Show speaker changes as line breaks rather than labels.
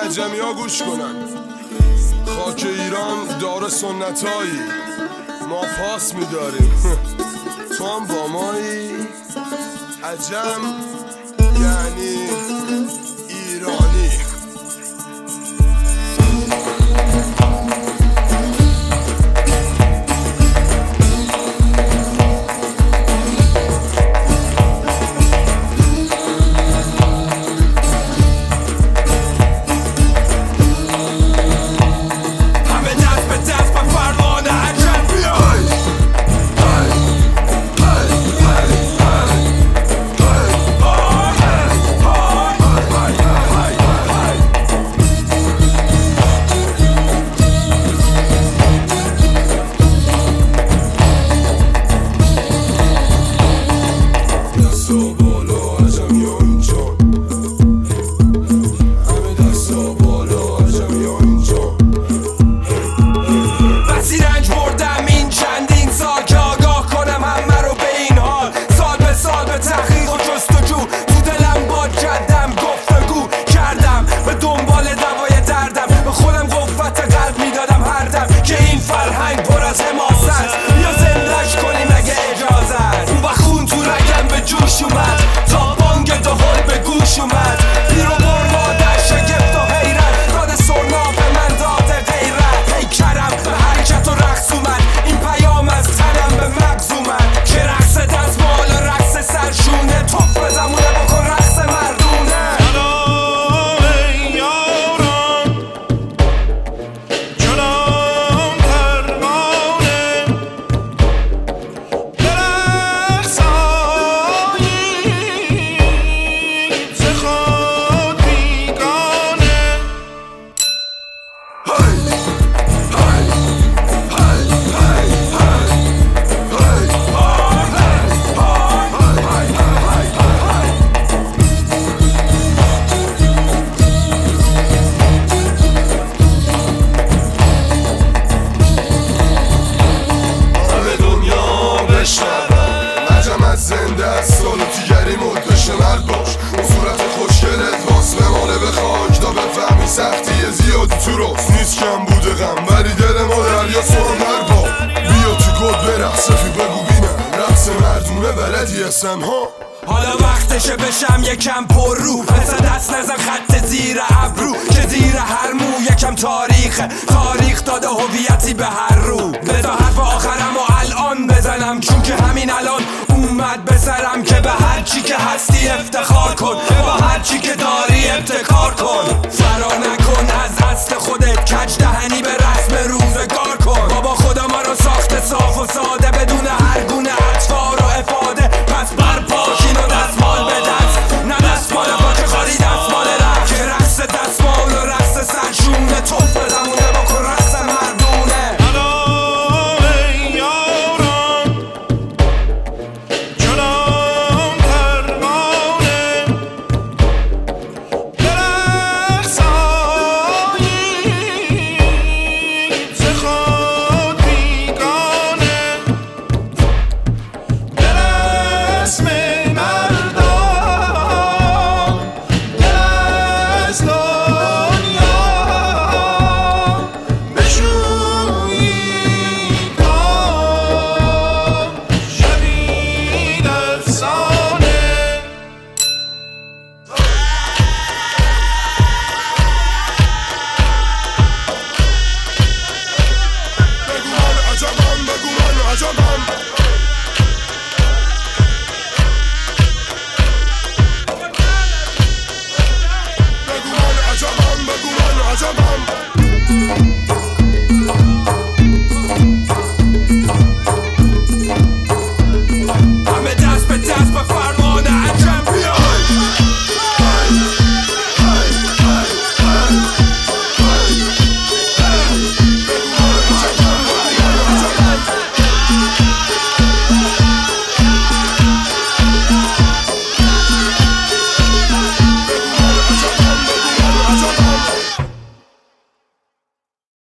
عجمی ها گوش کنن. خاک ایران داره سنتایی، ما پاس میداریم تو هم با مایی. عجم یعنی ایرانی. زنده است سالو تیگری مد بشه مرد باش. اون صورت خوشگلت واس بمانه به خاک تا بفهمی سختیه زیادی تو راست نیست. کم بوده غم ولی دل ما دریا سرمر با. بیا تو گل برقص رفیق بگو بینم رقص مردونه بلدی هستن ها.
حالا وقتشه بشم یکم پر رو. مثل دست نزن خط زیر ابرو که زیر هر مو یکم تاریخه. تاریخ داده هویتی به هر رو. بذار حرف آخرم و الان بزنم چون که همین الان